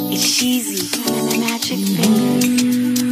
It's cheesy. Magic fingers.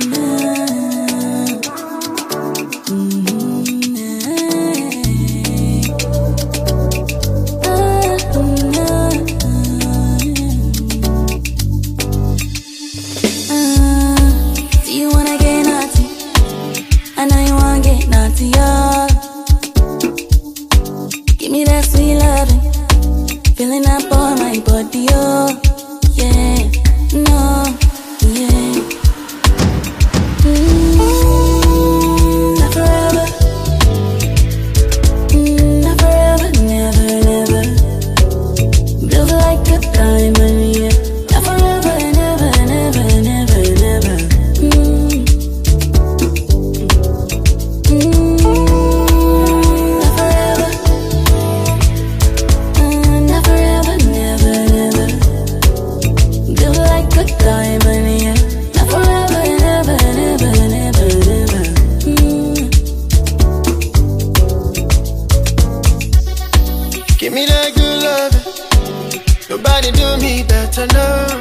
Give me that sweet loving, filling up all my body, oh, yeah, no, yeah. Not forever, not forever, never, never. Build like a diamond, yeah. Not forever, never, never, never, never. Give me that good loving. Nobody do me better now.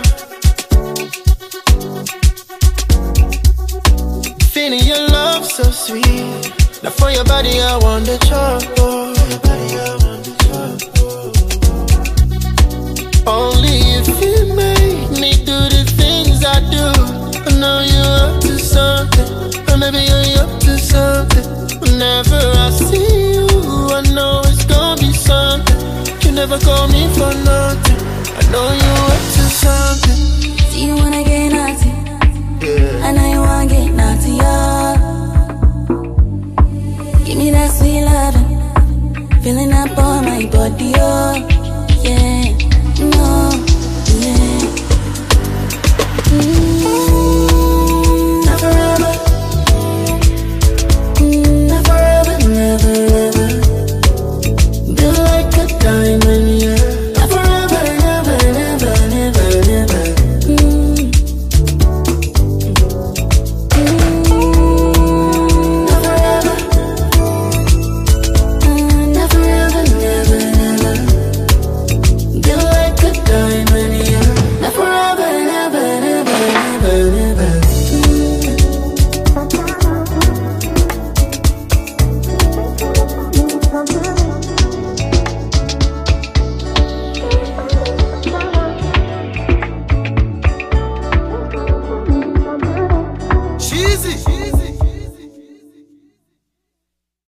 Feeling your love so sweet. Now for your body I want the trouble. Only if you make me do the things I do. I know you're up to something, or maybe you're up to something. Whenever I see you, I know it's gonna be something. You never call me for nothing. I know you're up to